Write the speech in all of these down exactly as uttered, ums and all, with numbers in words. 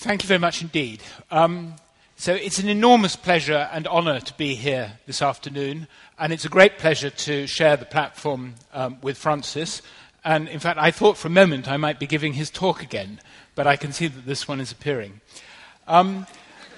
Thank you very much indeed. Um, so it's an enormous pleasure and honour to be here this afternoon, and it's a great pleasure to share the platform um, with Francis. And in fact, I thought for a moment I might be giving his talk again, but I can see that this one is appearing. Um,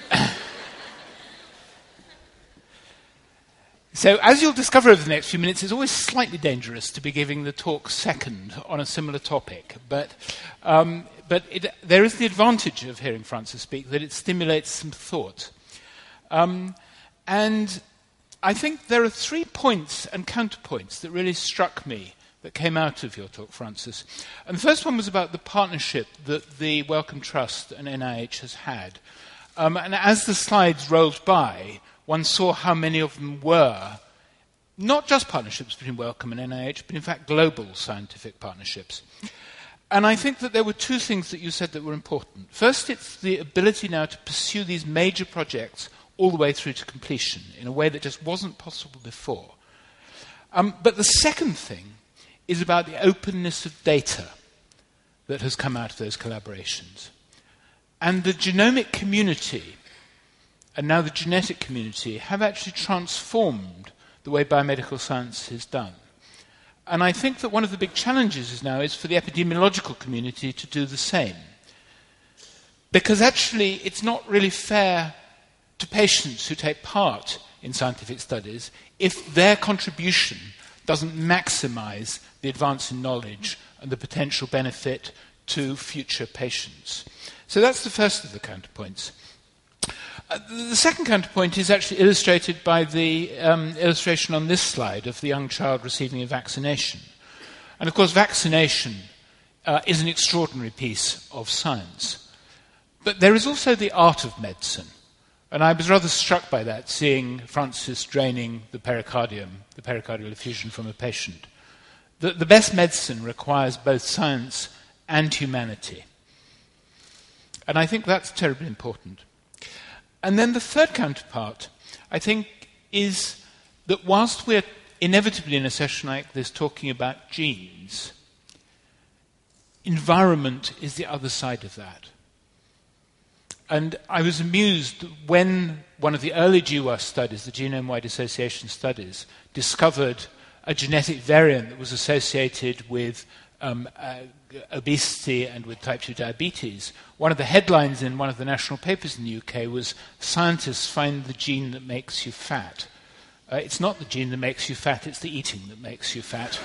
So, as you'll discover over the next few minutes, it's always slightly dangerous to be giving the talk second on a similar topic. But, um, but it, there is the advantage of hearing Francis speak, that it stimulates some thought. Um, and I think there are three points and counterpoints that really struck me that came out of your talk, Francis. And the first one was about the partnership that the Wellcome Trust and N I H has had. Um, and as the slides rolled by, one saw how many of them were not just partnerships between Wellcome and N I H, but in fact global scientific partnerships. And I think that there were two things that you said that were important. First, it's the ability now to pursue these major projects all the way through to completion in a way that just wasn't possible before. Um, but the second thing is about the openness of data that has come out of those collaborations. And the genomic community and now the genetic community have actually transformed the way biomedical science is done. And I think that one of the big challenges is now is for the epidemiological community to do the same. Because actually it's not really fair to patients who take part in scientific studies if their contribution doesn't maximize the advance in knowledge and the potential benefit to future patients. So that's the first of the counterpoints. Uh, the second counterpoint is actually illustrated by the um, illustration on this slide of the young child receiving a vaccination. And of course, vaccination uh, is an extraordinary piece of science. But there is also the art of medicine. And I was rather struck by that, seeing Francis draining the pericardium, the pericardial effusion from a patient. The, the best medicine requires both science and humanity. And I think that's terribly important. And then the third counterpart, I think, is that whilst we're inevitably in a session like this talking about genes, environment is the other side of that. And I was amused when one of the early G W A S studies, the Genome-Wide Association studies, discovered a genetic variant that was associated with um, uh, obesity and with type two diabetes. One of the headlines in one of the national papers in the U K was, "Scientists find the gene that makes you fat." Uh, it's not the gene that makes you fat, it's the eating that makes you fat.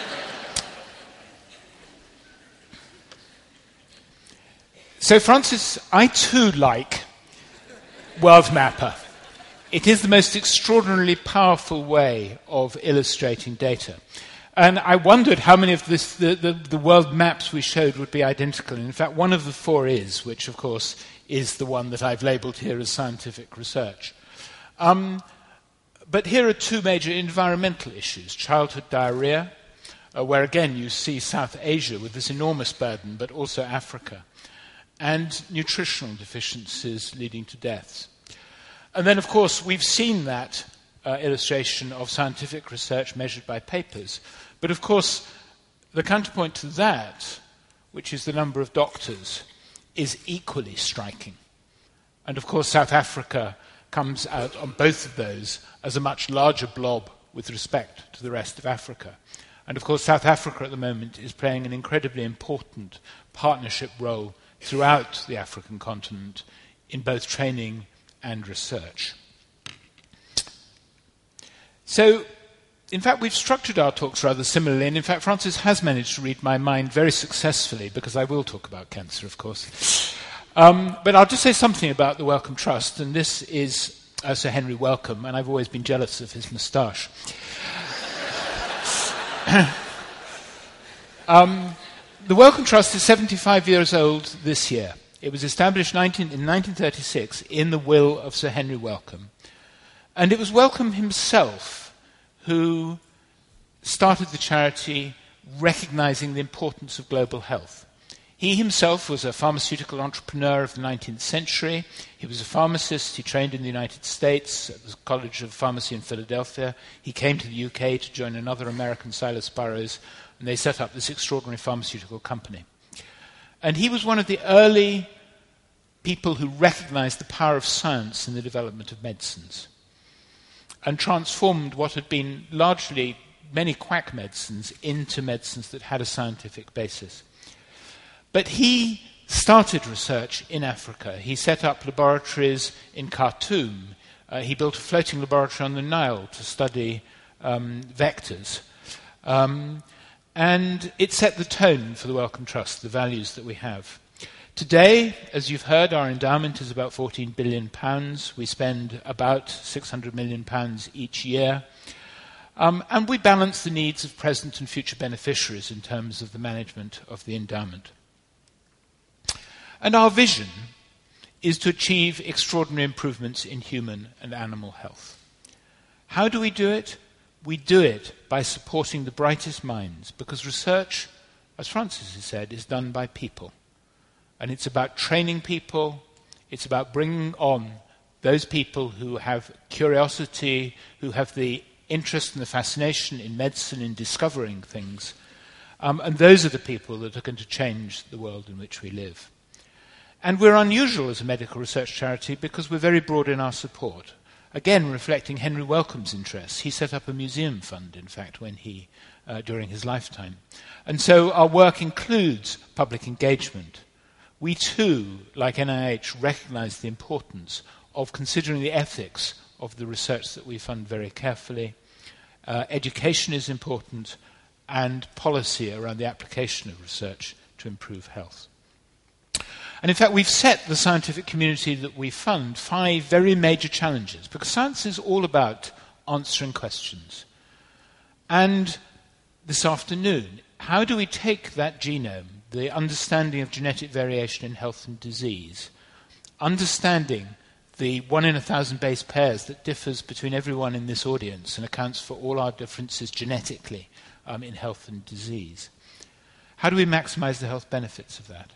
So, Francis, I too like World Mapper. It is the most extraordinarily powerful way of illustrating data. And I wondered how many of this, the, the, the world maps we showed would be identical. And in fact, one of the four is, which of course is the one that I've labelled here as scientific research. Um, but here are two major environmental issues. Childhood diarrhea, uh, where again you see South Asia with this enormous burden, but also Africa. And nutritional deficiencies leading to deaths. And then, of course, we've seen that uh, illustration of scientific research measured by papers. But, of course, the counterpoint to that, which is the number of doctors, is equally striking. And, of course, South Africa comes out on both of those as a much larger blob with respect to the rest of Africa. And, of course, South Africa at the moment is playing an incredibly important partnership role throughout the African continent in both training and research. So, in fact, we've structured our talks rather similarly, and in fact, Francis has managed to read my mind very successfully, because I will talk about cancer, of course. Um, but I'll just say something about the Wellcome Trust, and this is uh, Sir Henry Wellcome, and I've always been jealous of his moustache. um, The Wellcome Trust is seventy-five years old this year. It was established nineteen, in nineteen thirty-six in the will of Sir Henry Wellcome. And it was Wellcome himself who started the charity recognizing the importance of global health. He himself was a pharmaceutical entrepreneur of the nineteenth century. He was a pharmacist. He trained in the United States at the College of Pharmacy in Philadelphia. He came to the U K to join another American, Silas Burroughs, and they set up this extraordinary pharmaceutical company. And he was one of the early people who recognized the power of science in the development of medicines and transformed what had been largely many quack medicines into medicines that had a scientific basis. But he started research in Africa. He set up laboratories in Khartoum. Uh, he built a floating laboratory on the Nile to study um, vectors. Um, and it set the tone for the Wellcome Trust, the values that we have. Today, as you've heard, our endowment is about fourteen billion pounds. We spend about six hundred million pounds each year. Um, and we balance the needs of present and future beneficiaries in terms of the management of the endowment. And our vision is to achieve extraordinary improvements in human and animal health. How do we do it? We do it by supporting the brightest minds, because research, as Francis has said, is done by people. And it's about training people, it's about bringing on those people who have curiosity, who have the interest and the fascination in medicine, in discovering things. Um, and those are the people that are going to change the world in which we live. And we're unusual as a medical research charity because we're very broad in our support. Again, reflecting Henry Wellcome's interests. He set up a museum fund, in fact, when he, uh, during his lifetime. And so our work includes public engagement. We too, like N I H, recognize the importance of considering the ethics of the research that we fund very carefully. Uh, education is important, and policy around the application of research to improve health. And in fact, we've set the scientific community that we fund five very major challenges, because science is all about answering questions. And this afternoon, how do we take that genome, the understanding of genetic variation in health and disease, understanding the one in a thousand base pairs that differs between everyone in this audience and accounts for all our differences genetically um, in health and disease? How do we maximize the health benefits of that?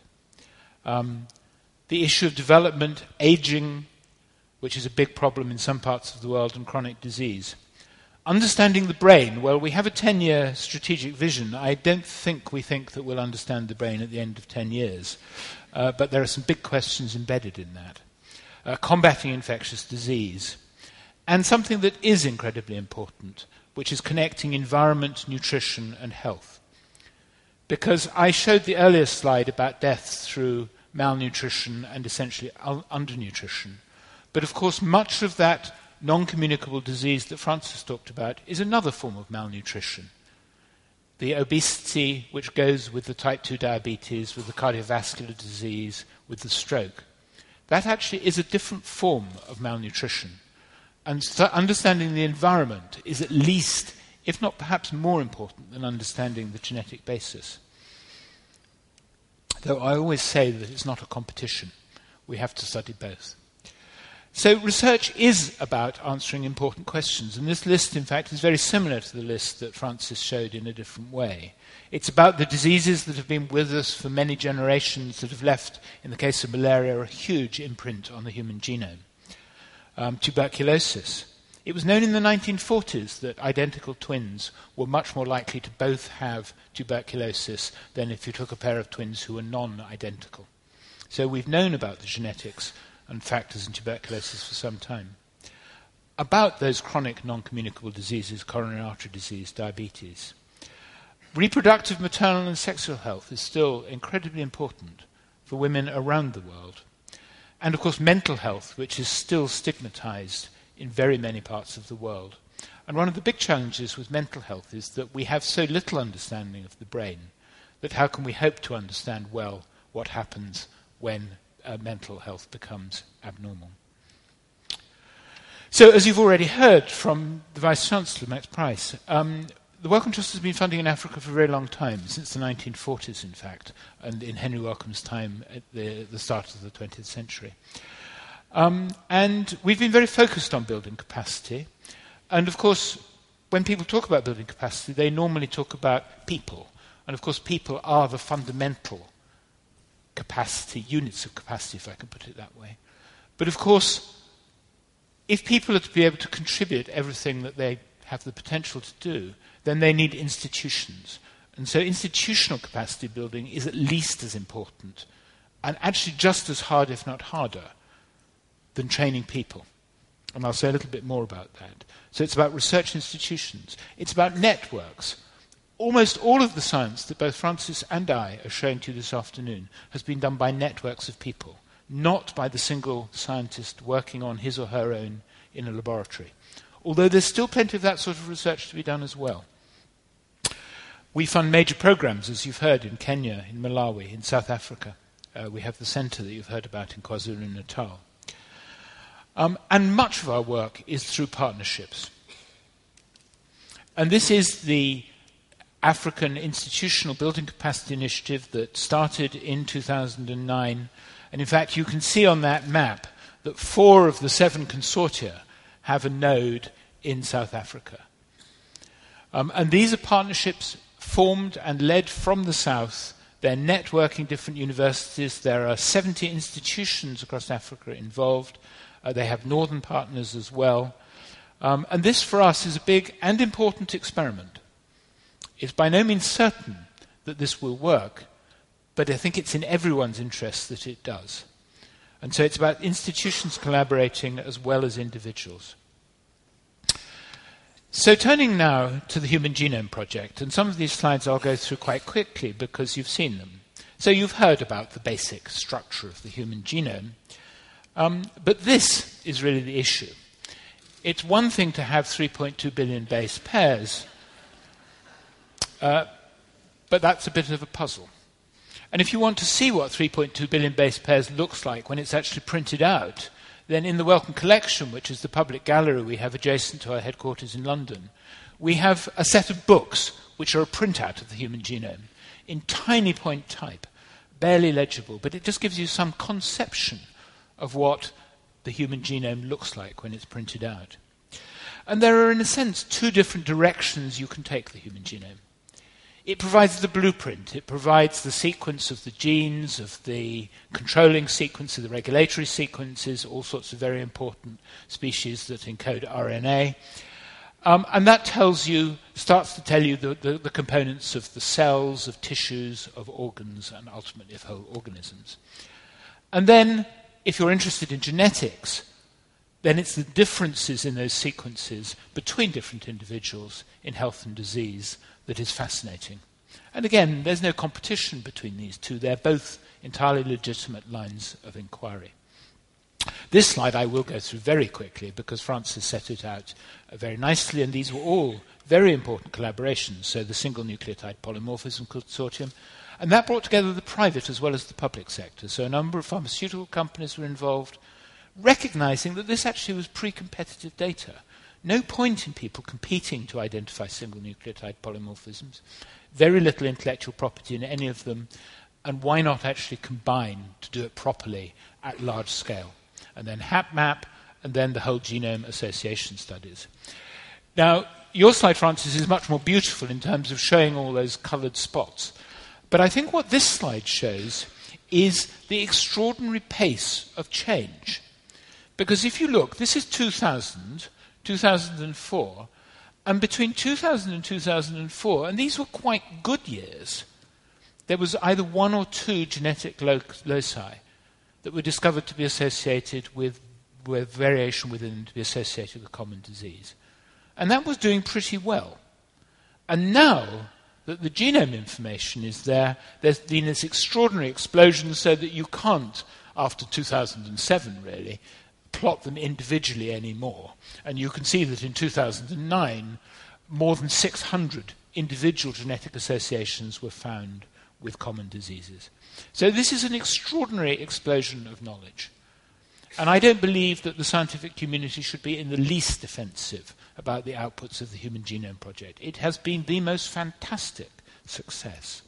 Um, the issue of development, aging, which is a big problem in some parts of the world, and chronic disease. Understanding the brain, well, we have a ten-year strategic vision. I don't think we think that we'll understand the brain at the end of ten years, uh, but there are some big questions embedded in that. Uh, combating infectious disease, and something that is incredibly important, which is connecting environment, nutrition, and health. Because I showed the earlier slide about deaths through malnutrition and essentially undernutrition. But of course, much of that non-communicable disease that Francis talked about is another form of malnutrition. The obesity which goes with the type two diabetes, with the cardiovascular disease, with the stroke. That actually is a different form of malnutrition. And st- understanding the environment is at least, if not perhaps more important than understanding the genetic basis. Though I always say that it's not a competition. We have to study both. So research is about answering important questions, and this list, in fact, is very similar to the list that Francis showed in a different way. It's about the diseases that have been with us for many generations, that have left, in the case of malaria, a huge imprint on the human genome. Um, tuberculosis. It was known in the nineteen forties that identical twins were much more likely to both have tuberculosis than if you took a pair of twins who were non-identical. So we've known about the genetics and factors in tuberculosis for some time. About those chronic non-communicable diseases, coronary artery disease, diabetes. Reproductive, maternal and sexual health is still incredibly important for women around the world. And of course mental health, which is still stigmatized in very many parts of the world. And one of the big challenges with mental health is that we have so little understanding of the brain that how can we hope to understand well what happens when uh, mental health becomes abnormal. So, as you've already heard from the Vice-Chancellor, Max Price, um, the Wellcome Trust has been funding in Africa for a very long time, since the nineteen forties, in fact, and in Henry Wellcome's time at the, the start of the twentieth century. Um, and we've been very focused on building capacity. And of course, when people talk about building capacity, they normally talk about people. And of course, people are the fundamental capacity, units of capacity, if I can put it that way. But of course, if people are to be able to contribute everything that they have the potential to do, then they need institutions. And so institutional capacity building is at least as important and actually just as hard, if not harder, than training people. And I'll say a little bit more about that. So it's about research institutions. It's about networks. Almost all of the science that both Francis and I are showing to you this afternoon has been done by networks of people, not by the single scientist working on his or her own in a laboratory. Although there's still plenty of that sort of research to be done as well. We fund major programs, as you've heard, in Kenya, in Malawi, in South Africa. Uh, we have the centre that you've heard about in KwaZulu-Natal. Um, and much of our work is through partnerships. And this is the African Institutional Building Capacity Initiative that started in two thousand nine. And in fact, you can see on that map that four of the seven consortia have a node in South Africa. Um, and these are partnerships formed and led from the south. They're networking different universities. There are seventy institutions across Africa involved. Uh, they have northern partners as well. Um, and this, for us, is a big and important experiment. It's by no means certain that this will work, but I think it's in everyone's interest that it does. And so it's about institutions collaborating as well as individuals. So turning now to the Human Genome Project, and some of these slides I'll go through quite quickly because you've seen them. So you've heard about the basic structure of the human genome. Um, but this is really the issue. It's one thing to have three point two billion base pairs, uh, but that's a bit of a puzzle. And if you want to see what three point two billion base pairs looks like when it's actually printed out, then in the Wellcome Collection, which is the public gallery we have adjacent to our headquarters in London, we have a set of books which are a printout of the human genome in tiny point type, barely legible, but it just gives you some conception of what the human genome looks like when it's printed out. And there are, in a sense, two different directions you can take the human genome. It provides the blueprint. It provides the sequence of the genes, of the controlling sequence, of the regulatory sequences, all sorts of very important species that encode R N A. Um, and that tells you, starts to tell you the, the, the components of the cells, of tissues, of organs, and ultimately of whole organisms. And then, if you're interested in genetics, then it's the differences in those sequences between different individuals in health and disease that is fascinating. And again, there's no competition between these two. They're both entirely legitimate lines of inquiry. This slide I will go through very quickly because Francis set it out uh, very nicely, and these were all very important collaborations. So the Single Nucleotide Polymorphism Consortium, and that brought together the private as well as the public sector. So a number of pharmaceutical companies were involved, recognizing that this actually was pre-competitive data. No point in people competing to identify single nucleotide polymorphisms. Very little intellectual property in any of them. And why not actually combine to do it properly at large scale? And then HapMap, and then the whole genome association studies. Now, your slide, Francis, is much more beautiful in terms of showing all those coloured spots. But I think what this slide shows is the extraordinary pace of change. Because if you look, this is two thousand, two thousand four, and between two thousand and two thousand four, and these were quite good years, there was either one or two genetic lo- loci that were discovered to be associated with, with variation within them to be associated with common disease. And that was doing pretty well. And now that the genome information is there, there's been this extraordinary explosion so that you can't, after two thousand seven really, plot them individually anymore. And you can see that in two thousand nine, more than six hundred individual genetic associations were found with common diseases. So this is an extraordinary explosion of knowledge. And I don't believe that the scientific community should be in the least defensive about the outputs of the Human Genome Project. It has been the most fantastic success.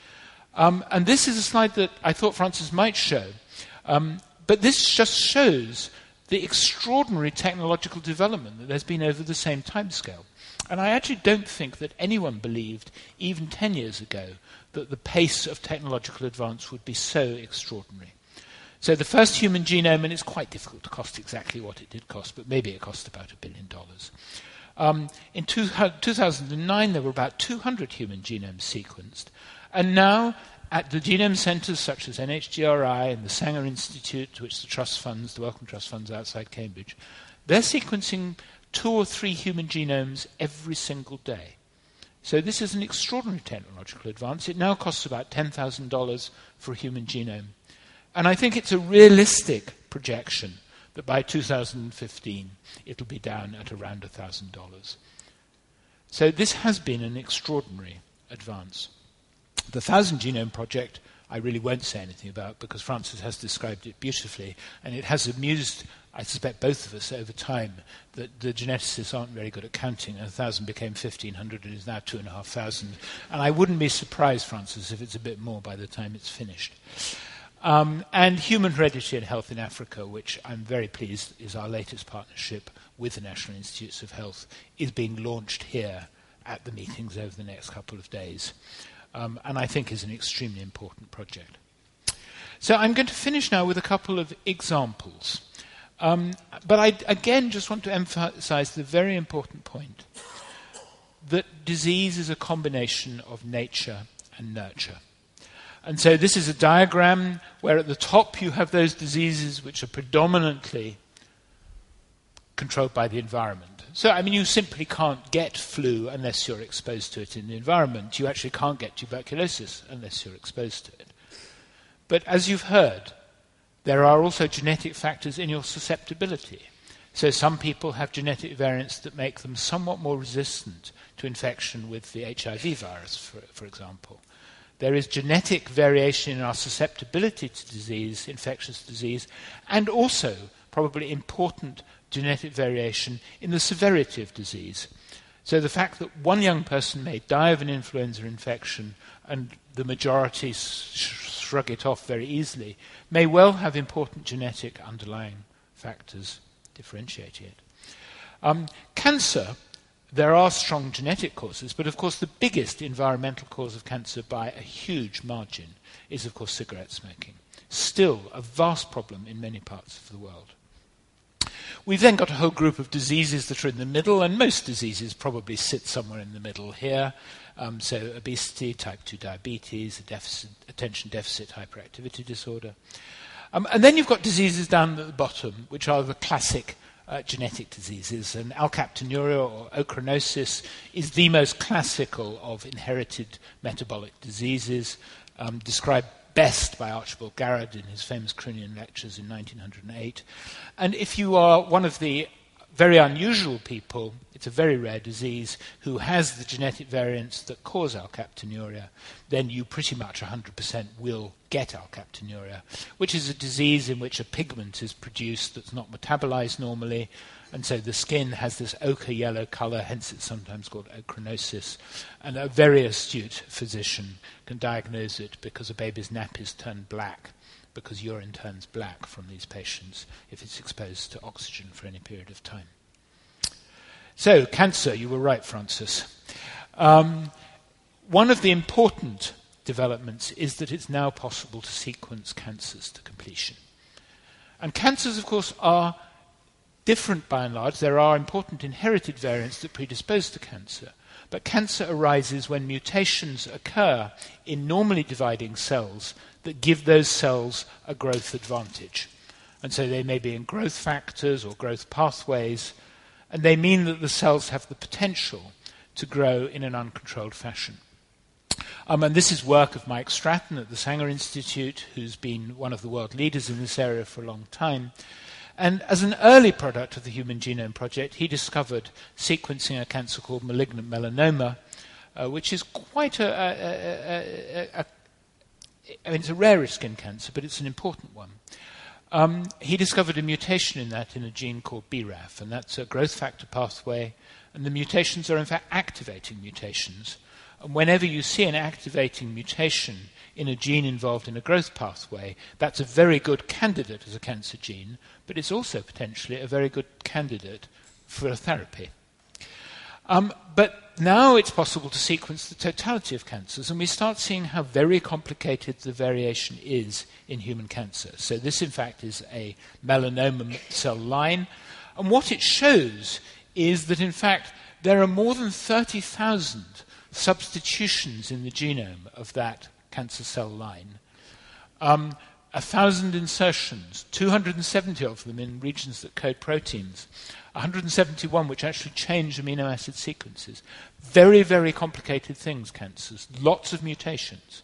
Um, and this is a slide that I thought Francis might show. Um, but this just shows the extraordinary technological development that there's been over the same timescale. And I actually don't think that anyone believed, even ten years ago, that the pace of technological advance would be so extraordinary. So the first human genome, and it's quite difficult to cost exactly what it did cost, but maybe it cost about a billion dollars. Um, in two, two thousand nine, there were about two hundred human genomes sequenced. And now, at the genome centres such as N H G R I and the Sanger Institute, to which the trust funds, the Wellcome Trust funds outside Cambridge, they're sequencing two or three human genomes every single day. So this is an extraordinary technological advance. It now costs about ten thousand dollars for a human genome. And I think it's a realistic projection that by two thousand fifteen it'll be down at around one thousand dollars. So this has been an extraordinary advance. The Thousand Genome Project I really won't say anything about because Francis has described it beautifully, and it has amused, I suspect, both of us over time that the geneticists aren't very good at counting. A thousand became fifteen hundred, it is now two and a half thousand. And I wouldn't be surprised, Francis, if it's a bit more by the time it's finished. Um, and Human Heredity and Health in Africa, which I'm very pleased is our latest partnership with the National Institutes of Health, is being launched here at the meetings over the next couple of days. Um, and I think is an extremely important project. So I'm going to finish now with a couple of examples. Um, but I, again, just want to emphasize the very important point that disease is a combination of nature and nurture. And so this is a diagram where at the top you have those diseases which are predominantly controlled by the environment. So, I mean, you simply can't get flu unless you're exposed to it in the environment. You actually can't get tuberculosis unless you're exposed to it. But as you've heard, there are also genetic factors in your susceptibility. So some people have genetic variants that make them somewhat more resistant to infection with the H I V virus, for, for example. There is genetic variation in our susceptibility to disease, infectious disease, and also probably important genetic variation in the severity of disease. So the fact that one young person may die of an influenza infection and the majority sh- shrug it off very easily may well have important genetic underlying factors differentiating it. Um, cancer, there are strong genetic causes, but of course the biggest environmental cause of cancer by a huge margin is of course cigarette smoking. Still a vast problem in many parts of the world. We've then got a whole group of diseases that are in the middle, and most diseases probably sit somewhere in the middle here. Um, so obesity, type two diabetes, a deficit, attention deficit hyperactivity disorder. Um, and then you've got diseases down at the bottom, which are the classic uh, genetic diseases. And alkaptonuria or ochronosis is the most classical of inherited metabolic diseases, um, described best by Archibald Garrod in his famous Crinan lectures in nineteen oh eight. And if you are one of the very unusual people, it's a very rare disease, who has the genetic variants that cause alkaptonuria, then you pretty much one hundred percent will get alkaptonuria, which is a disease in which a pigment is produced that's not metabolized normally, and so the skin has this ochre yellow color, hence it's sometimes called ochronosis. And a very astute physician can diagnose it because a baby's nappies turn black, because urine turns black from these patients if it's exposed to oxygen for any period of time. So, cancer, you were right, Francis. Um, one of the important developments is that it's now possible to sequence cancers to completion. And cancers, of course, are different by and large. There are important inherited variants that predispose to cancer, but cancer arises when mutations occur in normally dividing cells that give those cells a growth advantage. And so they may be in growth factors or growth pathways, and they mean that the cells have the potential to grow in an uncontrolled fashion. Um, and this is work of Mike Stratton at the Sanger Institute, who's been one of the world leaders in this area for a long time. And as an early product of the Human Genome Project, he discovered sequencing a cancer called malignant melanoma, uh, which is quite a, a, a, a, a I mean, it's a rare skin cancer, but it's an important one. Um, he discovered a mutation in that in a gene called B R A F, and that's a growth factor pathway, and the mutations are in fact activating mutations. And whenever you see an activating mutation in a gene involved in a growth pathway, that's a very good candidate as a cancer gene, but it's also potentially a very good candidate for a therapy. Um, but now it's possible to sequence the totality of cancers, and we start seeing how very complicated the variation is in human cancer. So this, in fact, is a melanoma cell line, and what it shows is that, in fact, there are more than thirty thousand substitutions in the genome of that cancer cell line. Um, a thousand insertions, two hundred seventy of them in regions that code proteins, one hundred seventy-one which actually change amino acid sequences. Very, very complicated things, cancers. Lots of mutations.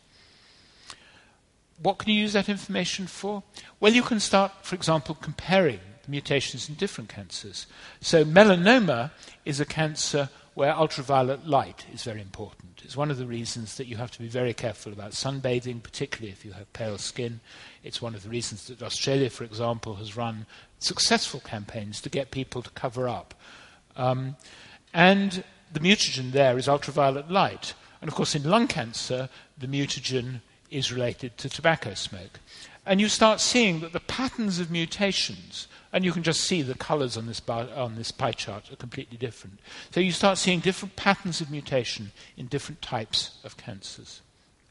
What can you use that information for? Well, you can start, for example, comparing the mutations in different cancers. So melanoma is a cancer where ultraviolet light is very important. It's one of the reasons that you have to be very careful about sunbathing, particularly if you have pale skin. It's one of the reasons that Australia, for example, has run successful campaigns to get people to cover up. Um, and the mutagen there is ultraviolet light. And of course, in lung cancer, the mutagen is related to tobacco smoke. And you start seeing that the patterns of mutations, and you can just see the colors on this, bar, on this pie chart are completely different. So you start seeing different patterns of mutation in different types of cancers.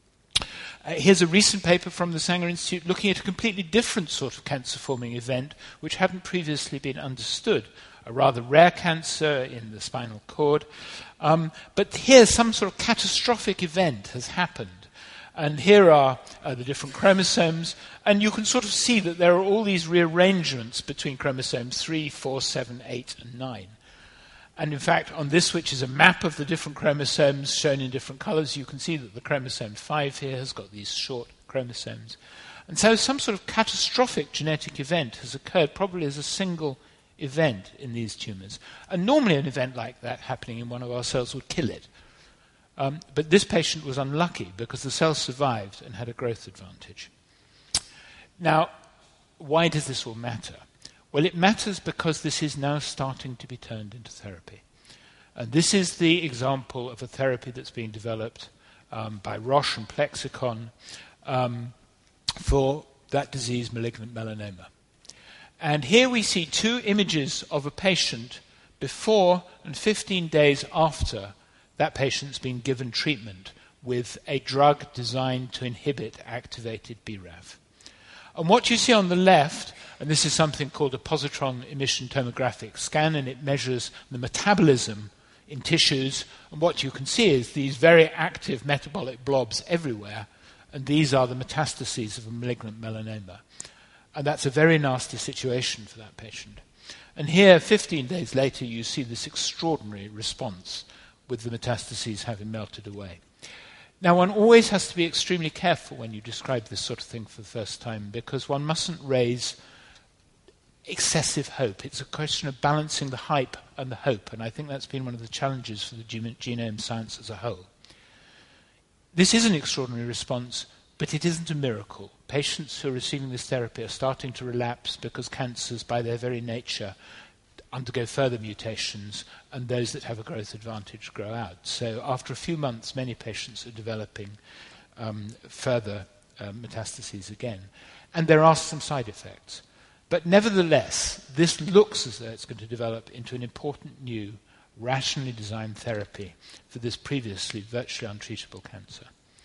Uh, here's a recent paper from the Sanger Institute looking at a completely different sort of cancer-forming event which hadn't previously been understood, a rather rare cancer in the spinal cord. Um, but here some sort of catastrophic event has happened. And here are uh, the different chromosomes, and you can sort of see that there are all these rearrangements between chromosomes three, four, seven, eight, and nine. And in fact, on this, which is a map of the different chromosomes shown in different colors, you can see that the chromosome five here has got these short chromosomes. And so some sort of catastrophic genetic event has occurred, probably as a single event in these tumors. And normally an event like that happening in one of our cells would kill it. Um, but this patient was unlucky because the cell survived and had a growth advantage. Now, why does this all matter? Well, it matters because this is now starting to be turned into therapy. And this is the example of a therapy that's being developed um, by Roche and Plexicon um, for that disease, malignant melanoma. And here we see two images of a patient before and fifteen days after that patient's been given treatment with a drug designed to inhibit activated B R A F. And what you see on the left, and this is something called a positron emission tomographic scan, and it measures the metabolism in tissues, and what you can see is these very active metabolic blobs everywhere, and these are the metastases of a malignant melanoma. And that's a very nasty situation for that patient. And here, fifteen days later, you see this extraordinary response with the metastases having melted away. Now, one always has to be extremely careful when you describe this sort of thing for the first time, because one mustn't raise excessive hope. It's a question of balancing the hype and the hope, and I think that's been one of the challenges for the genome science as a whole. This is an extraordinary response, but it isn't a miracle. Patients who are receiving this therapy are starting to relapse because cancers, by their very nature, undergo further mutations, and those that have a growth advantage grow out. So after a few months, many patients are developing um, further uh, metastases again. And there are some side effects. But nevertheless, this looks as though it's going to develop into an important new, rationally designed therapy for this previously virtually untreatable cancer.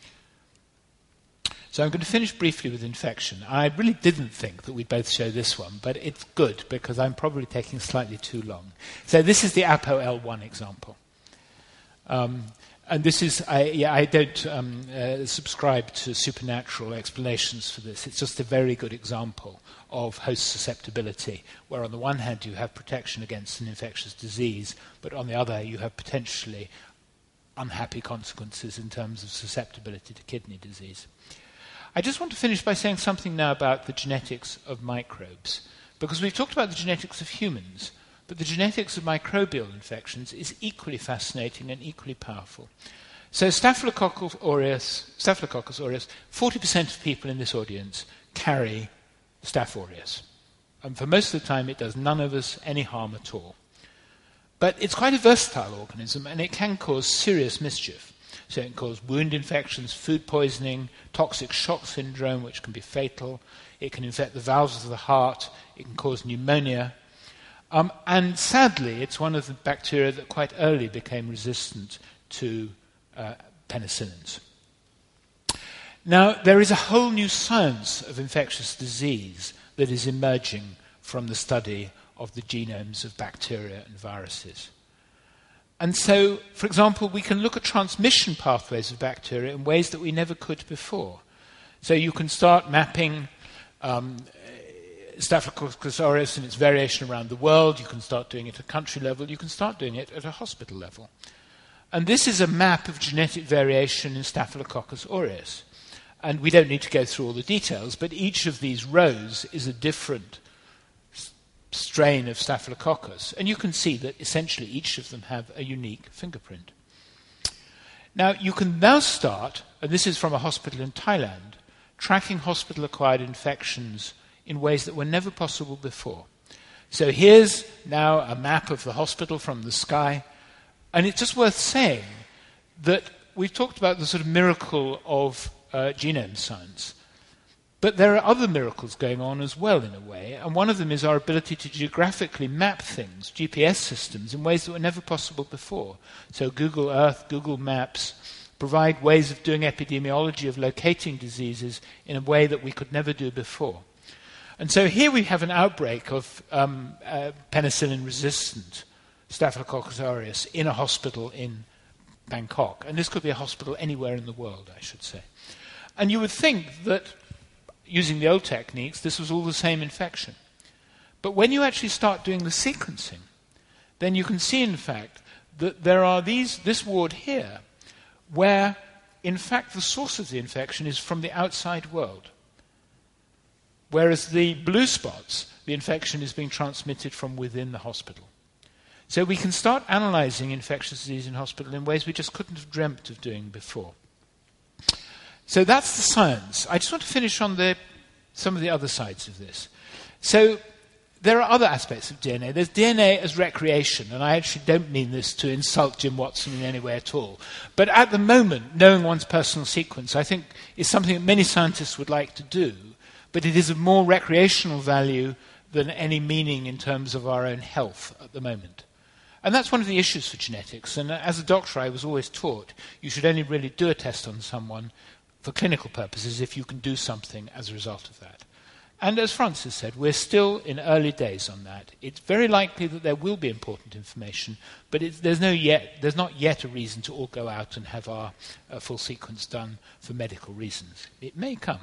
So I'm going to finish briefly with infection. I really didn't think that we'd both show this one, but it's good because I'm probably taking slightly too long. So this is the A P O L one example. Um, and this is, I, yeah, I don't um, uh, subscribe to supernatural explanations for this. It's just a very good example of host susceptibility, where on the one hand you have protection against an infectious disease, but on the other you have potentially unhappy consequences in terms of susceptibility to kidney disease. I just want to finish by saying something now about the genetics of microbes, because we've talked about the genetics of humans, but the genetics of microbial infections is equally fascinating and equally powerful. So Staphylococcus aureus, Staphylococcus aureus, forty percent of people in this audience carry Staph aureus. And for most of the time it does none of us any harm at all. But it's quite a versatile organism, and it can cause serious mischief. So it can cause wound infections, food poisoning, toxic shock syndrome, which can be fatal. It can infect the valves of the heart. It can cause pneumonia. Um, and sadly, it's one of the bacteria that quite early became resistant to uh, penicillins. Now, there is a whole new science of infectious disease that is emerging from the study of the genomes of bacteria and viruses. And so, for example, we can look at transmission pathways of bacteria in ways that we never could before. So you can start mapping um, Staphylococcus aureus and its variation around the world. You can start doing it at a country level. You can start doing it at a hospital level. And this is a map of genetic variation in Staphylococcus aureus. And we don't need to go through all the details, but each of these rows is a different s- strain of Staphylococcus. And you can see that essentially each of them have a unique fingerprint. Now, you can now start, and this is from a hospital in Thailand, tracking hospital-acquired infections in ways that were never possible before. So here's now a map of the hospital from the sky, and it's just worth saying that we've talked about the sort of miracle of uh, genome science, but there are other miracles going on as well in a way, and one of them is our ability to geographically map things, G P S systems, in ways that were never possible before. So Google Earth, Google Maps provide ways of doing epidemiology, of locating diseases in a way that we could never do before. And so here we have an outbreak of um, uh, penicillin-resistant Staphylococcus aureus in a hospital in Bangkok. And this could be a hospital anywhere in the world, I should say. And you would think that, using the old techniques, this was all the same infection. But when you actually start doing the sequencing, then you can see, in fact, that there are these, this ward here, where, in fact, the source of the infection is from the outside world. Whereas the blue spots, the infection is being transmitted from within the hospital. So we can start analyzing infectious disease in hospital in ways we just couldn't have dreamt of doing before. So that's the science. I just want to finish on the, some of the other sides of this. So there are other aspects of D N A. There's D N A as recreation, and I actually don't mean this to insult Jim Watson in any way at all. But at the moment, knowing one's personal sequence, I think, is something that many scientists would like to do. But it is of more recreational value than any meaning in terms of our own health at the moment. And that's one of the issues for genetics. And as a doctor, I was always taught you should only really do a test on someone for clinical purposes if you can do something as a result of that. And as Francis said, we're still in early days on that. It's very likely that there will be important information, but it's, there's, no yet, there's not yet a reason to all go out and have our uh, full sequence done for medical reasons. It may come.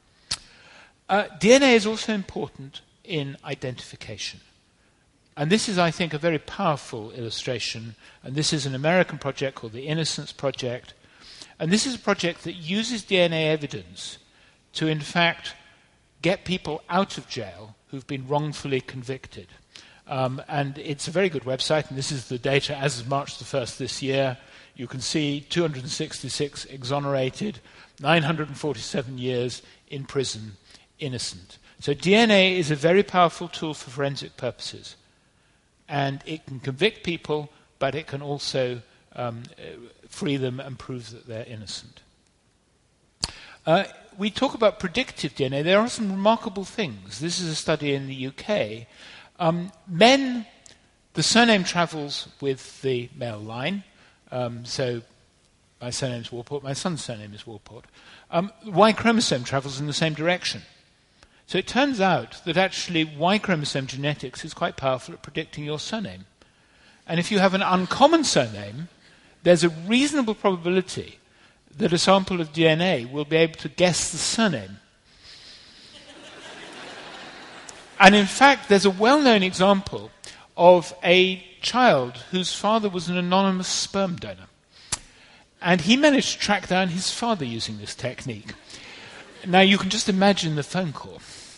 Uh, D N A is also important in identification. And this is, I think, a very powerful illustration. And this is an American project called the Innocence Project. And this is a project that uses D N A evidence to, in fact, get people out of jail who've been wrongfully convicted. Um, and it's a very good website, and this is the data as of March the first this year. You can see two hundred sixty-six exonerated, nine hundred forty-seven years in prison, innocent. So D N A is a very powerful tool for forensic purposes. And it can convict people, but it can also um, free them and prove that they're innocent. Uh, we talk about predictive D N A. There are some remarkable things. This is a study in the U K. Um, men, the surname travels with the male line. Um, so my surname is Warport, my son's surname is Warport. Um, Y chromosome travels in the same direction. So it turns out that actually Y chromosome genetics is quite powerful at predicting your surname. And if you have an uncommon surname, there's a reasonable probability that a sample of D N A will be able to guess the surname. And in fact, there's a well-known example of a child whose father was an anonymous sperm donor. And he managed to track down his father using this technique. Now, you can just imagine the phone call.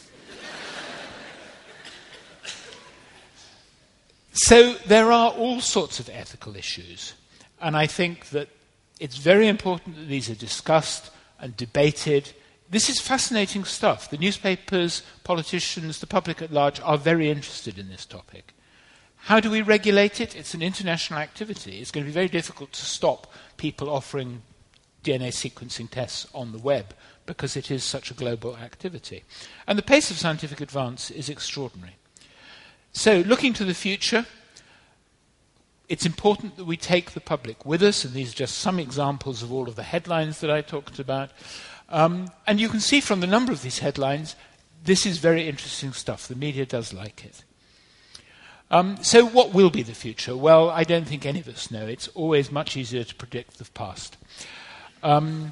So there are all sorts of ethical issues. And I think that it's very important that these are discussed and debated. This is fascinating stuff. The newspapers, politicians, the public at large are very interested in this topic. How do we regulate it? It's an international activity. It's going to be very difficult to stop people offering D N A sequencing tests on the web because it is such a global activity. And the pace of scientific advance is extraordinary. So, looking to the future, it's important that we take the public with us, and these are just some examples of all of the headlines that I talked about. Um, and you can see from the number of these headlines, this is very interesting stuff. The media does like it. Um, so what will be the future? Well, I don't think any of us know. It's always much easier to predict the past. Um,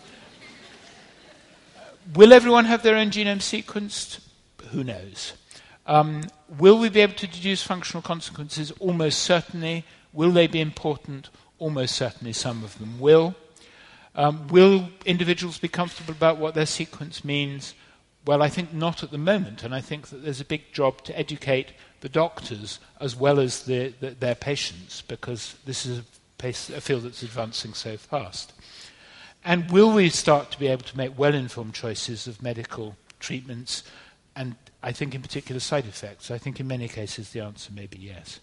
will everyone have their own genome sequenced? Who knows? Um, will we be able to deduce functional consequences? Almost certainly. Will they be important? Almost certainly some of them will. Um, will individuals be comfortable about what their sequence means? Well, I think not at the moment, and I think that there's a big job to educate the doctors as well as the, the, their patients, because this is a, pace, a field that's advancing so fast. And will we start to be able to make well-informed choices of medical treatments, and I think in particular side effects? I think in many cases the answer may be yes.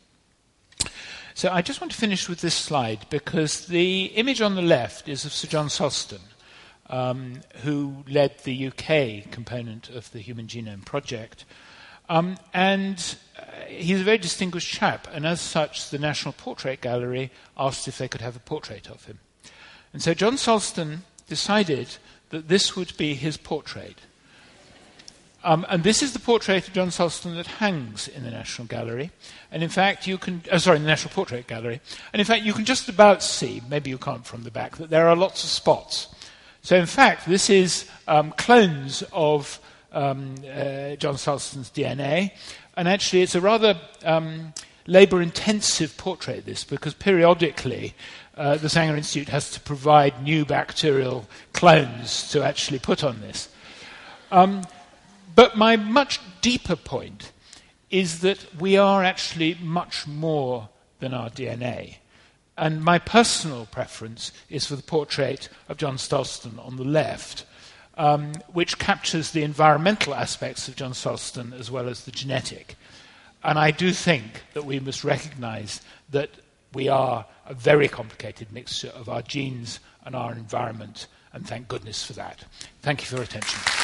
So I just want to finish with this slide, because the image on the left is of Sir John Sulston, um, who led the U K component of the Human Genome Project. Um, and uh, he's a very distinguished chap, and as such, the National Portrait Gallery asked if they could have a portrait of him. And so John Sulston decided that this would be his portrait. Um, and this is the portrait of John Sulston that hangs in the National Gallery. And in fact, you can, oh, sorry, in the National Portrait Gallery. And in fact, you can just about see, maybe you can't from the back, that there are lots of spots. So in fact, this is um, clones of um, uh, John Sulston's D N A. And actually, it's a rather um, labor-intensive portrait, this, because periodically uh, the Sanger Institute has to provide new bacterial clones to actually put on this. Um, But my much deeper point is that we are actually much more than our D N A. And my personal preference is for the portrait of John Sulston on the left, um, which captures the environmental aspects of John Sulston as well as the genetic. And I do think that we must recognize that we are a very complicated mixture of our genes and our environment, and thank goodness for that. Thank you for your attention.